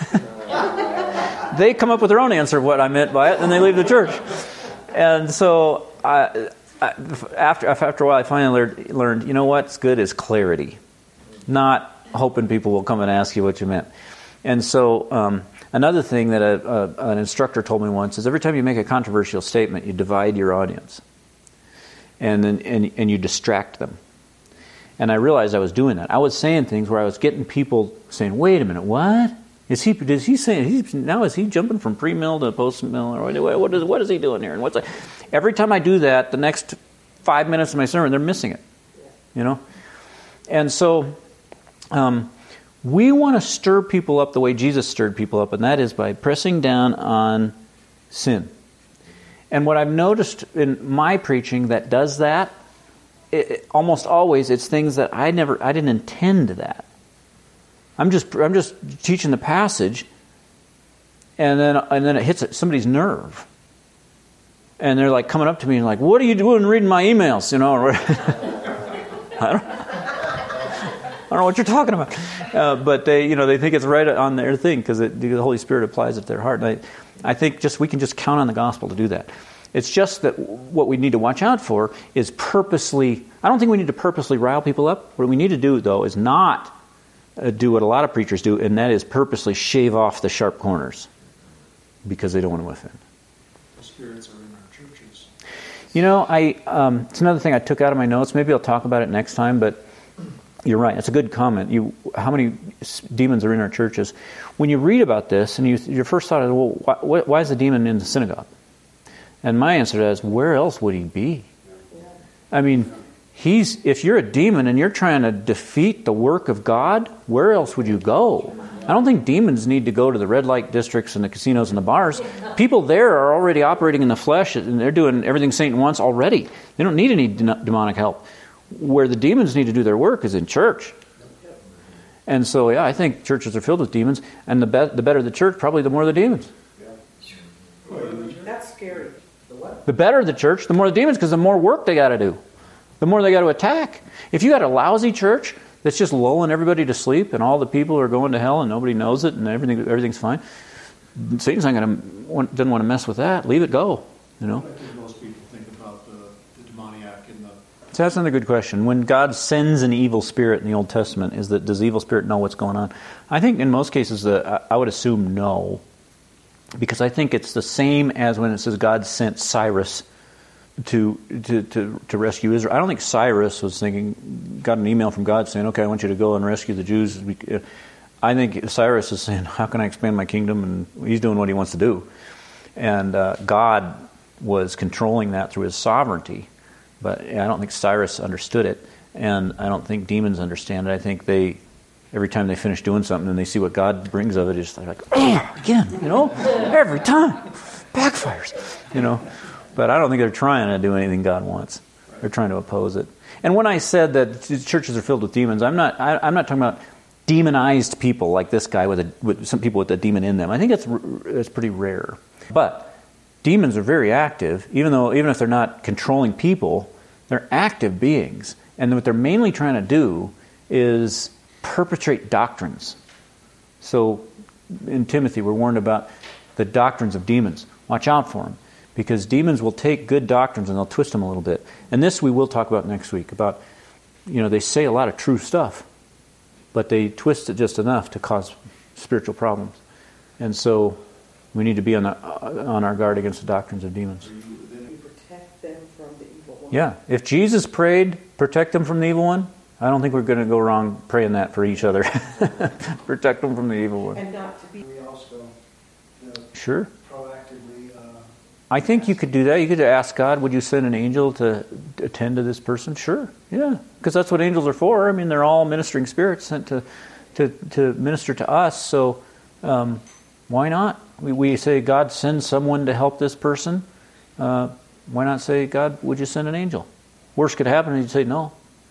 They come up with their own answer of what I meant by it, and they leave the church. And so after a while, I finally learned, what's good is clarity, not hoping people will come and ask you what you meant. And so another thing that an instructor told me once is every time you make a controversial statement, you divide your audience. And you distract them. And I realized I was doing that. I was saying things where I was getting people saying, wait a minute, what? Is he jumping from pre-mill to post-mill? Or what is he doing here? And every time I do that, the next 5 minutes of my sermon, they're missing it. And so we want to stir people up the way Jesus stirred people up, and that is by pressing down on sin. And what I've noticed in my preaching that does that, almost always it's things that I didn't intend that. I'm just teaching the passage, and then it hits somebody's nerve, and they're coming up to me and what are you doing reading my emails? I don't know what you're talking about, but they think it's right on their thing because the Holy Spirit applies it to their heart. And I think we can just count on the gospel to do that. It's just that what we need to watch out for is purposely. I don't think we need to purposely rile people up. What we need to do, though, is not do what a lot of preachers do, and that is purposely shave off the sharp corners because they don't want to offend. The spirits are in our churches. It's another thing I took out of my notes. Maybe I'll talk about it next time, but you're right. It's a good comment. How many demons are in our churches? When you read about this, and your first thought is, well, why is the demon in the synagogue? And my answer to that is, where else would he be? I mean, if you're a demon and you're trying to defeat the work of God, where else would you go? I don't think demons need to go to the red light districts and the casinos and the bars. People there are already operating in the flesh, and they're doing everything Satan wants already. They don't need any demonic help. Where the demons need to do their work is in church. And so, I think churches are filled with demons, and the better the church, probably the more the demons. That's scary. The better the church, the more the demons, because the more work they got to do. The more they got to attack. If you got a lousy church that's just lulling everybody to sleep and all the people are going to hell and nobody knows it and everything's fine, Satan's doesn't want to mess with that. Leave it go. I think most back in the... So that's another good question. When God sends an evil spirit in the Old Testament, does the evil spirit know what's going on? I think in most cases, I would assume no, because I think it's the same as when it says God sent Cyrus to rescue Israel. I don't think Cyrus was got an email from God saying, okay, I want you to go and rescue the Jews. I think Cyrus is saying, how can I expand my kingdom? And he's doing what he wants to do. And God was controlling that through his sovereignty. But I don't think Cyrus understood it, and I don't think demons understand it. I think every time they finish doing something and they see what God brings of it, it's like, oh, again, every time, backfires, But I don't think they're trying to do anything God wants. They're trying to oppose it. And when I said that churches are filled with demons, I'm not talking about demonized people like this guy with some people with a demon in them. I think that's pretty rare. But demons are very active, even if they're not controlling people, they're active beings. And what they're mainly trying to do is perpetrate doctrines. So in Timothy, we're warned about the doctrines of demons. Watch out for them, because demons will take good doctrines and they'll twist them a little bit. And this we will talk about next week, about, they say a lot of true stuff, but they twist it just enough to cause spiritual problems. And so we need to be on our guard against the doctrines of demons. Protect them from the evil one. Yeah. If Jesus prayed, protect them from the evil one, I don't think we're going to go wrong praying that for each other. Protect them from the evil one. And not to be... We also Sure. proactively... I think you could do that. You could ask God, would you send an angel to attend to this person? Sure. Yeah. Because that's what angels are for. I mean, they're all ministering spirits sent to minister to us. So why not? We say, God, send someone to help this person. Why not say, God, would you send an angel? Worst could happen, and you'd say no.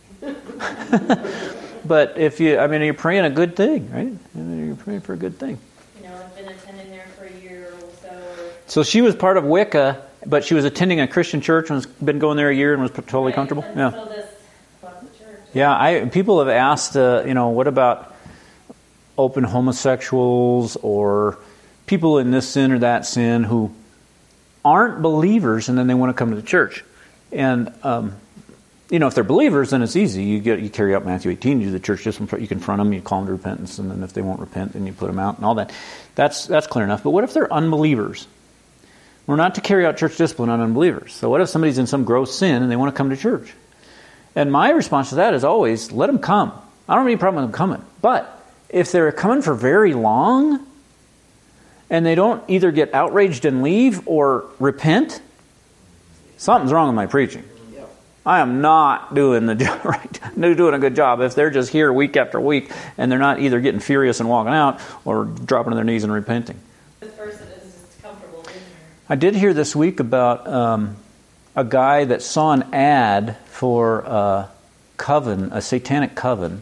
But if you're praying a good thing, right? You're praying for a good thing. I've been attending there for a year or so. So she was part of Wicca, but she was attending a Christian church and has been going there a year and was totally comfortable. Yeah. So this left the church. Yeah, people have asked, what about open homosexuals or people in this sin or that sin who aren't believers and then they want to come to the church? And if they're believers, then it's easy. You carry out Matthew 18, you do the church discipline, you confront them, you call them to repentance, and then if they won't repent, then you put them out and all that. That's clear enough. But what if they're unbelievers? We're not to carry out church discipline on unbelievers. So what if somebody's in some gross sin and they want to come to church? And my response to that is always, let them come. I don't have any problem with them coming. But if they're coming for very long and they don't either get outraged and leave or repent, something's wrong with my preaching. I am not doing the job right. Doing a good job if they're just here week after week and they're not either getting furious and walking out or dropping to their knees and repenting. This person is just comfortable in here. I did hear this week about a guy that saw an ad for a coven, a satanic coven,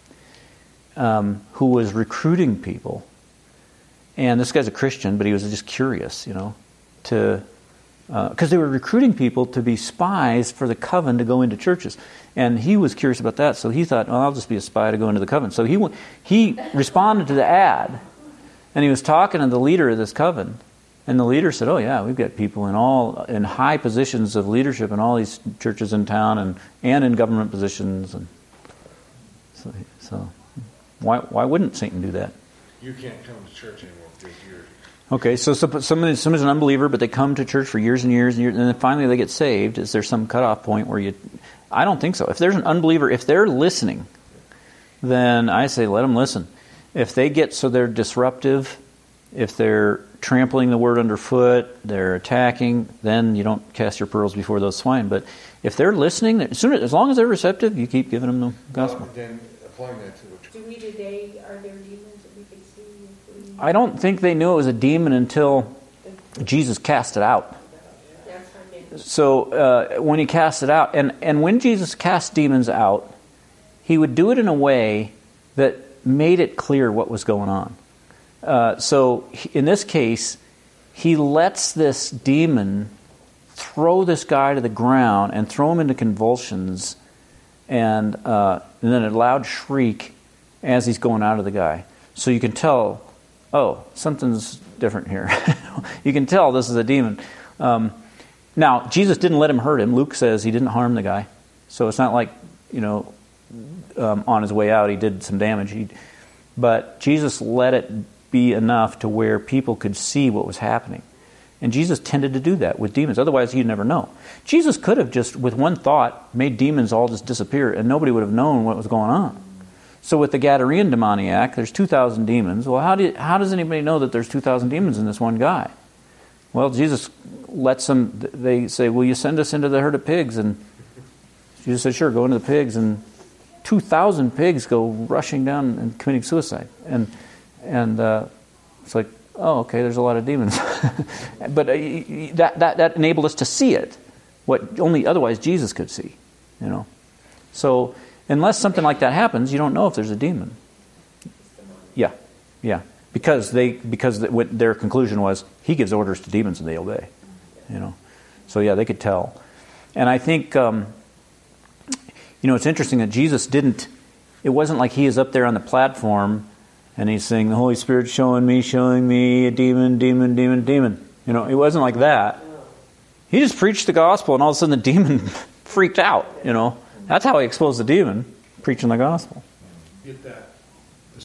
who was recruiting people. And this guy's a Christian, but he was just curious, because they were recruiting people to be spies for the coven to go into churches. And he was curious about that, so he thought, I'll just be a spy to go into the coven. So he responded to the ad, and he was talking to the leader of this coven. And the leader said, oh yeah, we've got people in high positions of leadership in all these churches in town and in government positions. And so why wouldn't Satan do that? You can't come to church anymore because you're... Okay, so somebody's an unbeliever, but they come to church for years and years and years, and then finally they get saved. Is there some cutoff point where I don't think so. If there's an unbeliever, if they're listening, then I say let them listen. If they get so they're disruptive, if they're trampling the word underfoot, they're attacking, then you don't cast your pearls before those swine. But if they're listening, as long as they're receptive, you keep giving them the gospel. Then applying that to which... Do we today, are there demons that we could see? I don't think they knew it was a demon until Jesus cast it out. So when he cast it out, and when Jesus cast demons out, he would do it in a way that made it clear what was going on. So in this case, he lets this demon throw this guy to the ground and throw him into convulsions, and then a loud shriek as he's going out of the guy. So you can tell, oh, something's different here. You can tell this is a demon. Now, Jesus didn't let him hurt him. Luke says he didn't harm the guy. So it's not like, on his way out he did some damage. But Jesus let it be enough to where people could see what was happening. And Jesus tended to do that with demons. Otherwise, he'd never know. Jesus could have just, with one thought, made demons all just disappear, and nobody would have known what was going on. So with the Gadarene demoniac, there's 2,000 demons. Well, how does anybody know that there's 2,000 demons in this one guy? Well, Jesus lets them, they say, will you send us into the herd of pigs? And Jesus said, sure, go into the pigs. And 2,000 pigs go rushing down and committing suicide. And it's like, oh, okay, there's a lot of demons. But that enabled us to see it, what only otherwise Jesus could see. So unless something like that happens, you don't know if there's a demon. Yeah. Because their conclusion was he gives orders to demons and they obey. So yeah, they could tell. And I think it's interesting that Jesus didn't. It wasn't like he is up there on the platform and he's saying the Holy Spirit's showing me a demon. It wasn't like that. He just preached the gospel and all of a sudden the demon freaked out. That's how he exposed the demon, preaching the gospel. Get that